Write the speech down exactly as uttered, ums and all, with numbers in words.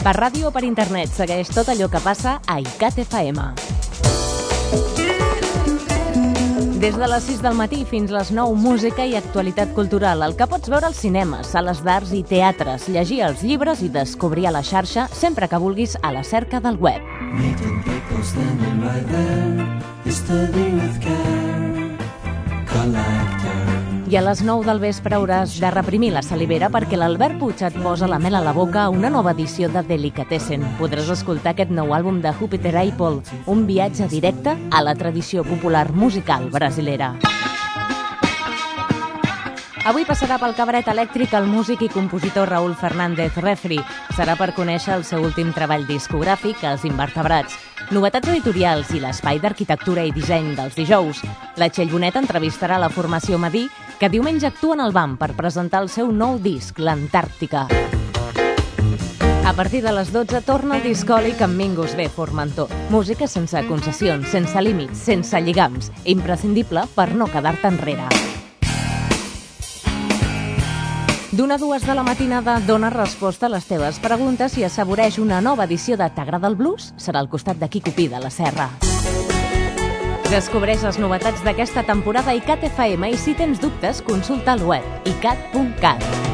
Per ràdio o per internet, segueix tot allò que passa a ICAT F M. Des de les sis del matí fins les nou, música i actualitat cultural. El que pots veure als cinemes, sales d'arts i teatres, llegir els llibres i descobrir a la xarxa sempre que vulguis a la cerca del web. Meeting people standing right there, studying with care, collector. I a les nou del vespre hauràs de reprimir la salivera perquè l'Albert Puig et posa la mel a la boca a una nova edició de Delicatessen. Podràs escoltar aquest nou àlbum de Júpiter Apple, un viatge directe a la tradició popular musical brasilera. Avui passarà pel cabaret elèctric el músic i compositor Raúl Fernández Refri. Serà per conèixer el seu últim treball discogràfic, Els Invertebrats, novetats editorials i l'espai d'arquitectura i disseny dels dijous. La Txell Bonet entrevistarà la formació Madí, que diumenge actua en el B A M per presentar el seu nou disc, l'Antàrtica. A partir de les dotze torna el discòlic amb Mingus B. Formentor. Música sense concessions, sense límits, sense lligams. Imprescindible per no quedar-te enrere. D'una a dues de la matinada dona resposta a les teves preguntes i assaboreix una nova edició de T'agrada el blues? Serà al costat de Quico Pi de la Serra. Descobreix les novetats d'aquesta temporada a ICAT F M i si tens dubtes, consulta el web i cat punt cat.